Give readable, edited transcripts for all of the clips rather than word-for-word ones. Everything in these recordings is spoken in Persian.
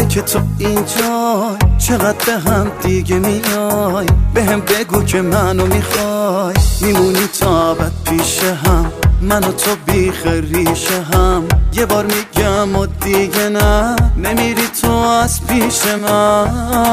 که تو اینجای، چقدر به هم دیگه میای. بهم بگو که منو میخوای، میمونی تا ابد پیش هم، من و تو بیخ ریشه هم. یه بار میگم و دیگه نه، نمیری تو از پیش من.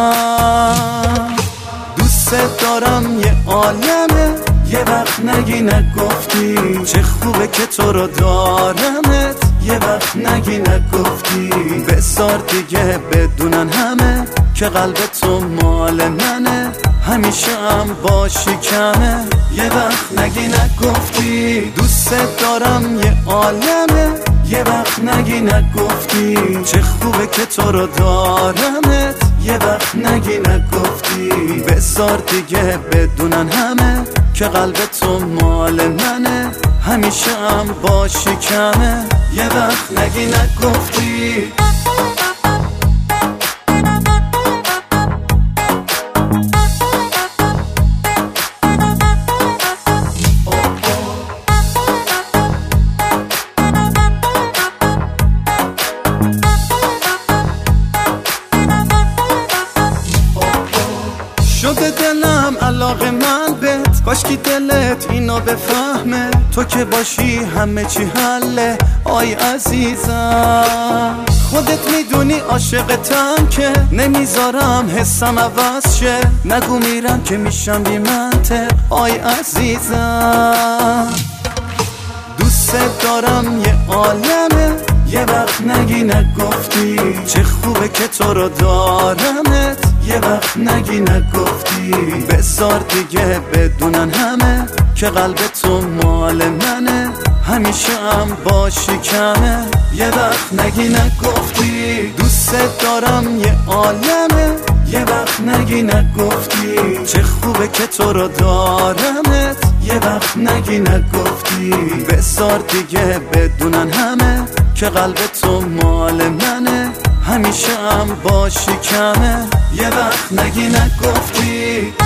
دوست دارم یه عالمه، یه وقت نگی نگفتی. چه خوبه که تو رو دارمت، یه وقت نگی نگفتی. بذار دیگه بدونن همه که قلب تو مال منه، همیشه هم باشی کمه. یه وقت نگی نگفتی. دوست دارم یه عالمه، یه وقت نگی نگفتی. چه خوبه که تو رو دارمت، یه وقت نگی نگفتی. بذار دیگه بدونن همه که قلب تو مال منه، همیشه هم باشی کمه. یه وقت نگی نگفتی. شده دلم علاقه من بهت، کاشکی دلت اینو بفهمه. تو که باشی همه چی حله آی عزیزم. خودت میدونی عاشقتم که نمیذارم حسم عوض شه. نگو میرم که میشم بی منطق آی عزیزم. دوست دارم یه عالمه، یه وقت نگی نگفتی. چه خوبه که تو رو دارمت، یه وقت نگی نگفتی. بذار دیگه بدونن همه که قلب تو مال منه، همیشه هم باشی کمه. یه وقت نگی نگفتی. دوست دارم یه عالمه، یه وقت نگی نگفتی. چه خوبه که تو رو دارمت، یه وقت نگی نگفتی. بذار دیگه بدونن همه که قلب تو مال منه، همیشه هم باشی کمه. یه وقت نگی نگفتی.